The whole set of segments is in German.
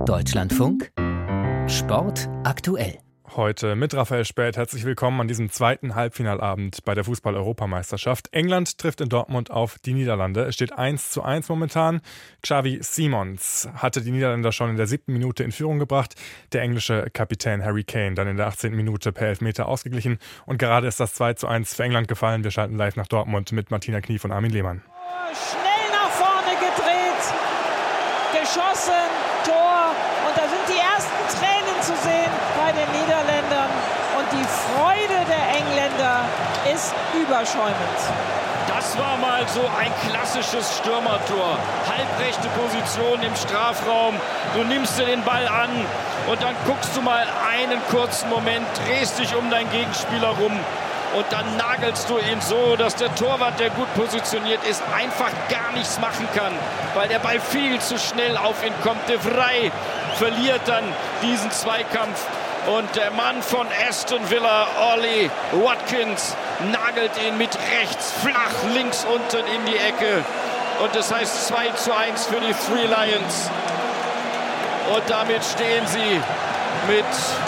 Deutschlandfunk Sport aktuell. Heute mit Raphael Späth. Herzlich willkommen an diesem zweiten Halbfinalabend bei der Fußball-Europameisterschaft. England trifft in Dortmund auf die Niederlande. Es steht 1:1 momentan. Xavi Simons hatte die Niederländer schon in der 7. Minute in Führung gebracht. Der englische Kapitän Harry Kane dann in der 18. Minute per Elfmeter ausgeglichen. Und gerade ist das 2:1 für England gefallen. Wir schalten live nach Dortmund mit Martina Knief und Armin Lehmann. Schnell nach vorne gedreht, geschossen, Tor. Und da sind die ersten Tränen zu sehen bei den Niederländern. Und die Freude der Engländer ist überschäumend. Das war mal so ein klassisches Stürmertor. Halbrechte Position im Strafraum. Du nimmst dir den Ball an und dann guckst du mal einen kurzen Moment, drehst dich um deinen Gegenspieler rum. Und dann nagelst du ihn so, dass der Torwart, der gut positioniert ist, einfach gar nichts machen kann, weil der Ball viel zu schnell auf ihn kommt. De Vrij verliert dann diesen Zweikampf. Und der Mann von Aston Villa, Ollie Watkins, nagelt ihn mit rechts flach links unten in die Ecke. Und das heißt 2:1 für die Three Lions. Und damit stehen sie mit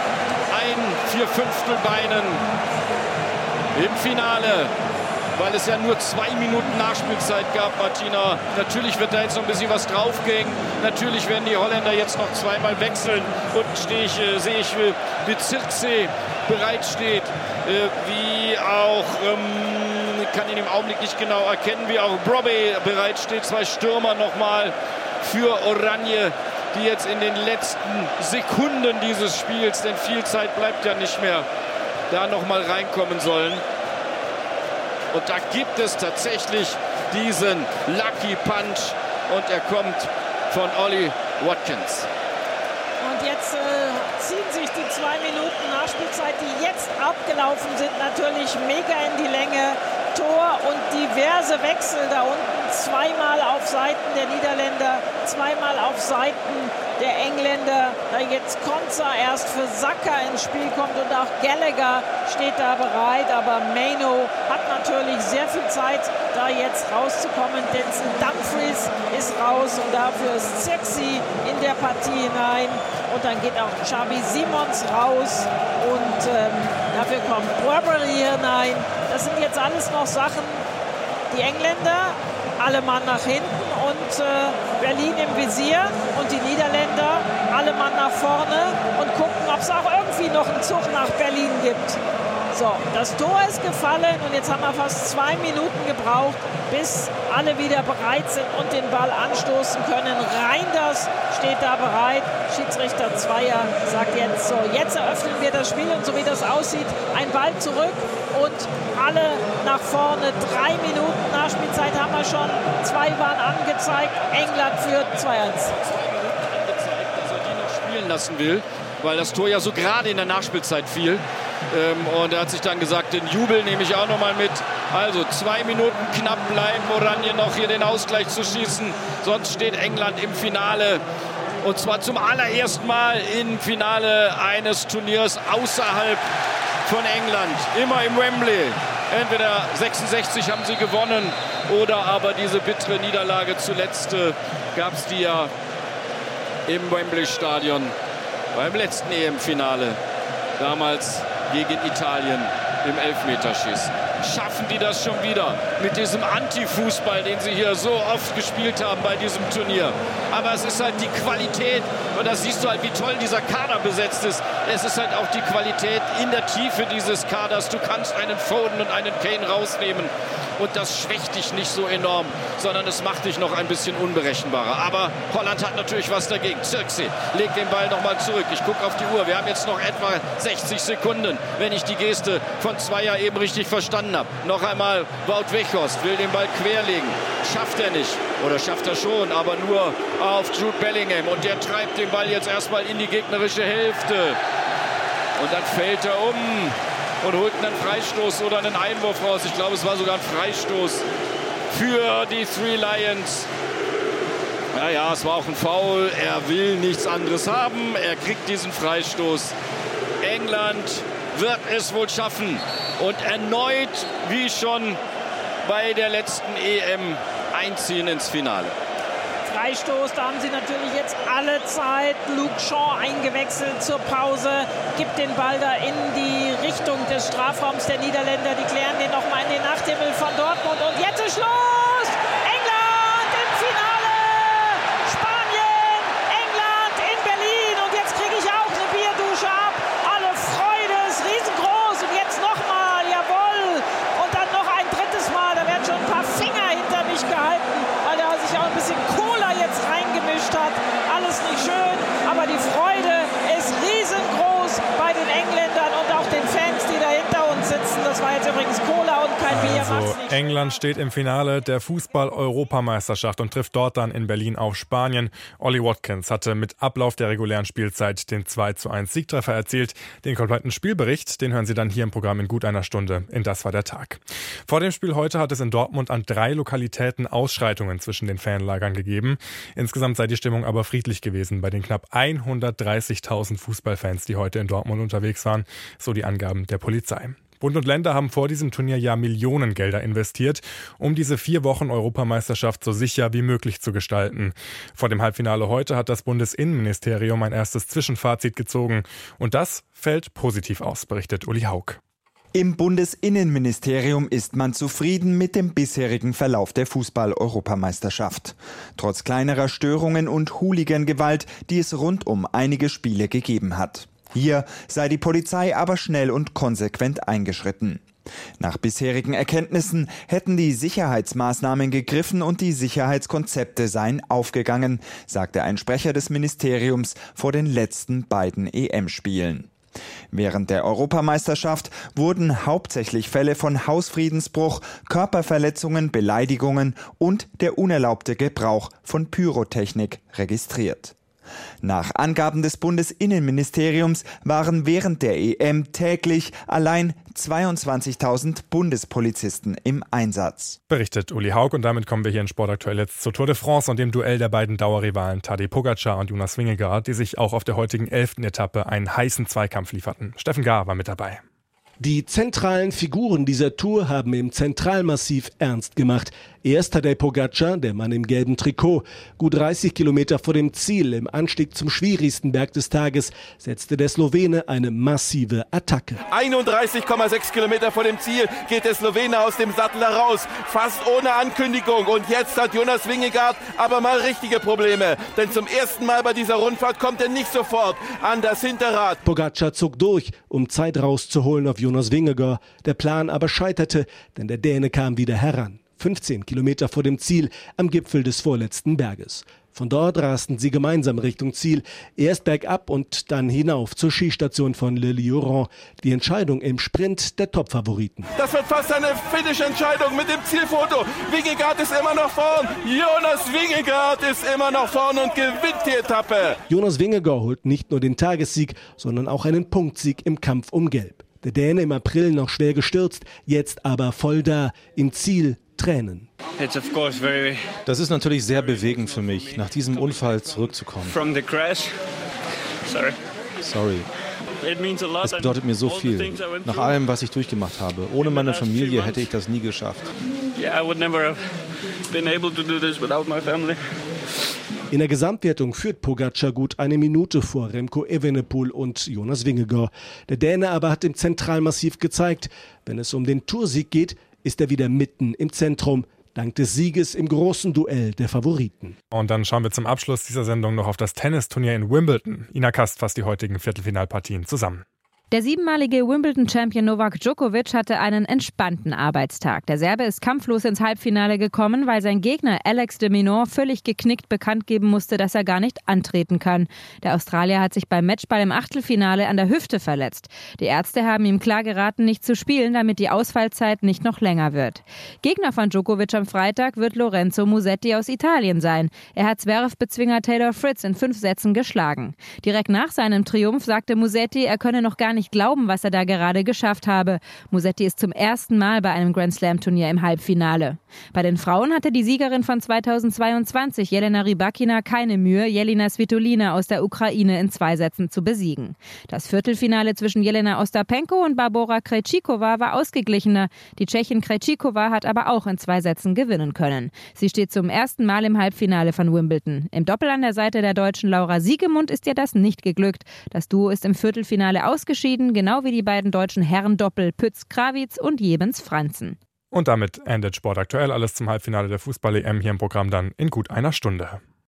1/4 Beinen im Finale, weil es ja nur 2 Minuten Nachspielzeit gab, Martina. Natürlich wird da jetzt noch ein bisschen was draufgehen. Natürlich werden die Holländer jetzt noch zweimal wechseln. Unten sehe ich, wie Zirkzee bereitsteht, wie auch, kann ihn im Augenblick nicht genau erkennen, wie auch Brobbey bereitsteht. 2 Stürmer nochmal für Oranje, die jetzt in den letzten Sekunden dieses Spiels, denn viel Zeit bleibt ja nicht mehr, da nochmal reinkommen sollen. Und da gibt es tatsächlich diesen Lucky Punch und er kommt von Ollie Watkins. Und jetzt ziehen sich die 2 Minuten Nachspielzeit, die jetzt abgelaufen sind, natürlich mega in die Länge. Tor und diverse Wechsel da unten. Zweimal auf Seiten der Niederländer, zweimal auf Seiten der Engländer. Da jetzt Konza erst für Saka ins Spiel kommt und auch Gallagher steht da bereit. Aber Maino hat natürlich sehr viel Zeit, da jetzt rauszukommen. Denzel Dumfries ist raus und dafür ist Zirkzee in der Partie hinein. Und dann geht auch Xavi Simons raus und dafür kommt Burberry hinein. Das sind jetzt alles noch Sachen, die Engländer, alle Mann nach hinten und Berlin im Visier und die Niederländer, alle Mann nach vorne und gucken, ob es auch irgendwie noch einen Zug nach Berlin gibt. So, das Tor ist gefallen und jetzt haben wir fast 2 Minuten gebraucht, bis alle wieder bereit sind und den Ball anstoßen können. Reinders steht da bereit. Schiedsrichter Zweier sagt jetzt so, jetzt eröffnen wir das Spiel und so wie das aussieht, ein Ball zurück und alle nach vorne. 3 Minuten Nachspielzeit haben wir schon. 2 waren angezeigt. England führt 2:1. 2 Minuten angezeigt, dass er die noch spielen lassen will, weil das Tor ja so gerade in der Nachspielzeit fiel. Und er hat sich dann gesagt, den Jubel nehme ich auch noch mal mit. Also 2 Minuten knapp bleiben, Oranje noch hier den Ausgleich zu schießen. Sonst steht England im Finale. Und zwar zum allerersten Mal im Finale eines Turniers außerhalb von England. Immer im Wembley. Entweder 66 haben sie gewonnen oder aber diese bittere Niederlage zuletzt gab es die ja im Wembley-Stadion beim letzten EM-Finale. Damals gegen Italien im Elfmeterschießen. Schaffen die das schon wieder mit diesem Anti-Fußball, den sie hier so oft gespielt haben bei diesem Turnier. Aber es ist halt die Qualität und da siehst du halt, wie toll dieser Kader besetzt ist. Es ist halt auch die Qualität in der Tiefe dieses Kaders. Du kannst einen Foden und einen Kane rausnehmen und das schwächt dich nicht so enorm, sondern es macht dich noch ein bisschen unberechenbarer. Aber Holland hat natürlich was dagegen. Zirkzee legt den Ball nochmal zurück. Ich gucke auf die Uhr. Wir haben jetzt noch etwa 60 Sekunden, wenn ich die Geste von Zweier eben richtig verstanden habe. Noch einmal Wout Weghorst will den Ball querlegen. Schafft er nicht. Oder schafft er schon, aber nur auf Jude Bellingham. Und der treibt den Ball jetzt erstmal in die gegnerische Hälfte. Und dann fällt er um und holt einen Freistoß oder einen Einwurf raus. Ich glaube, es war sogar ein Freistoß für die Three Lions. Ja, es war auch ein Foul. Er will nichts anderes haben. Er kriegt diesen Freistoß. England wird es wohl schaffen. Und erneut, wie schon bei der letzten EM, einziehen ins Finale. Freistoß, da haben sie natürlich jetzt alle Zeit. Luke Shaw eingewechselt zur Pause, gibt den Ball da in die Richtung des Strafraums der Niederländer. Die klären den nochmal in den Nachthimmel von Dortmund und jetzt ist Schluss! England im Finale! Spanien, England in Berlin und jetzt kriege ich auch eine Bierdusche ab. Alle Freude ist riesengroß und jetzt nochmal, jawohl! Und dann noch ein drittes Mal, da werden schon ein paar Finger hinter mich gehalten, weil da sich auch ein bisschen Cola jetzt reingemischt hat. Alles nicht schön, aber die Freude ist riesengroß bei den Engländern und auch den Fans, die da hinter uns sitzen. Das war jetzt übrigens Cola und kein Bier. Also England steht im Finale der Fußball-Europameisterschaft und trifft dort dann in Berlin auf Spanien. Ollie Watkins hatte mit Ablauf der regulären Spielzeit den 2:1 Siegtreffer erzielt. Den kompletten Spielbericht, den hören Sie dann hier im Programm in gut einer Stunde in Das war der Tag. Vor dem Spiel heute hat es in Dortmund an 3 Lokalitäten Ausschreitungen zwischen den Fanlagern gegeben. Insgesamt sei die Stimmung aber friedlich gewesen bei den knapp 130.000 Fußballfans, die heute in Dortmund unterwegs waren, so die Angaben der Polizei. Bund und Länder haben vor diesem Turnier ja Millionengelder investiert, um diese 4 Wochen Europameisterschaft so sicher wie möglich zu gestalten. Vor dem Halbfinale heute hat das Bundesinnenministerium ein erstes Zwischenfazit gezogen. Und das fällt positiv aus, berichtet Uli Haug. Im Bundesinnenministerium ist man zufrieden mit dem bisherigen Verlauf der Fußball-Europameisterschaft. Trotz kleinerer Störungen und Hooligan-Gewalt, die es rund um einige Spiele gegeben hat. Hier sei die Polizei aber schnell und konsequent eingeschritten. Nach bisherigen Erkenntnissen hätten die Sicherheitsmaßnahmen gegriffen und die Sicherheitskonzepte seien aufgegangen, sagte ein Sprecher des Ministeriums vor den letzten beiden EM-Spielen. Während der Europameisterschaft wurden hauptsächlich Fälle von Hausfriedensbruch, Körperverletzungen, Beleidigungen und der unerlaubte Gebrauch von Pyrotechnik registriert. Nach Angaben des Bundesinnenministeriums waren während der EM täglich allein 22.000 Bundespolizisten im Einsatz. Berichtet Uli Haug und damit kommen wir hier in Sport aktuell jetzt zur Tour de France und dem Duell der beiden Dauerrivalen Tadej Pogačar und Jonas Vingegaard, die sich auch auf der heutigen 11. Etappe einen heißen Zweikampf lieferten. Steffen Gahr war mit dabei. Die zentralen Figuren dieser Tour haben im Zentralmassiv ernst gemacht. Erst Tadej Pogačar, der Mann im gelben Trikot. Gut 30 Kilometer vor dem Ziel, im Anstieg zum schwierigsten Berg des Tages, setzte der Slowene eine massive Attacke. 31,6 Kilometer vor dem Ziel geht der Slowene aus dem Sattel heraus, fast ohne Ankündigung. Und jetzt hat Jonas Vingegaard aber mal richtige Probleme. Denn zum ersten Mal bei dieser Rundfahrt kommt er nicht sofort an das Hinterrad. Pogačar zog durch, um Zeit rauszuholen auf Jonas Vingegaard. Der Plan aber scheiterte, denn der Däne kam wieder heran. 15 Kilometer vor dem Ziel, am Gipfel des vorletzten Berges. Von dort rasten sie gemeinsam Richtung Ziel, erst bergab und dann hinauf zur Skistation von Le Lieuran. Die Entscheidung im Sprint der Top-Favoriten. Das wird fast eine Finish-Entscheidung mit dem Zielfoto. Vingegaard ist immer noch vorn. Jonas Vingegaard ist immer noch vorn und gewinnt die Etappe. Jonas Vingegaard holt nicht nur den Tagessieg, sondern auch einen Punktsieg im Kampf um Gelb. Der Däne im April noch schwer gestürzt, jetzt aber voll da, im Ziel Tränen. Das ist natürlich sehr bewegend für mich, nach diesem Unfall zurückzukommen. Sorry. Es bedeutet mir so viel. Nach allem, was ich durchgemacht habe. Ohne meine Familie hätte ich das nie geschafft. In der Gesamtwertung führt Pogačar gut 1 Minute vor Remco Evenepoel und Jonas Vingegaard. Der Däne aber hat im Zentralmassiv gezeigt, wenn es um den Toursieg geht, ist er wieder mitten im Zentrum, dank des Sieges im großen Duell der Favoriten. Und dann schauen wir zum Abschluss dieser Sendung noch auf das Tennisturnier in Wimbledon. Ina Kast fasst die heutigen Viertelfinalpartien zusammen. Der 7-malige Wimbledon-Champion Novak Djokovic hatte einen entspannten Arbeitstag. Der Serbe ist kampflos ins Halbfinale gekommen, weil sein Gegner Alex de Minaur völlig geknickt bekannt geben musste, dass er gar nicht antreten kann. Der Australier hat sich beim Matchball im Achtelfinale an der Hüfte verletzt. Die Ärzte haben ihm klar geraten, nicht zu spielen, damit die Ausfallzeit nicht noch länger wird. Gegner von Djokovic am Freitag wird Lorenzo Musetti aus Italien sein. Er hat Zverev-Bezwinger Taylor Fritz in 5 Sätzen geschlagen. Direkt nach seinem Triumph sagte Musetti, er könne noch gar nicht nicht glauben, was er da gerade geschafft habe. Musetti ist zum ersten Mal bei einem Grand-Slam-Turnier im Halbfinale. Bei den Frauen hatte die Siegerin von 2022, Jelena Rybakina, keine Mühe, Jelena Svitolina aus der Ukraine in 2 Sätzen zu besiegen. Das Viertelfinale zwischen Jelena Ostapenko und Barbora Krejcikova war ausgeglichener. Die Tschechin Krejcikova hat aber auch in 2 Sätzen gewinnen können. Sie steht zum ersten Mal im Halbfinale von Wimbledon. Im Doppel an der Seite der Deutschen Laura Siegemund ist ihr das nicht geglückt. Das Duo ist im Viertelfinale ausgeschieden, genau wie die beiden deutschen Herrendoppel Pütz-Krawitz und Jebens-Franzen. Und damit endet Sport aktuell. Alles zum Halbfinale der Fußball-EM hier im Programm dann in gut einer Stunde.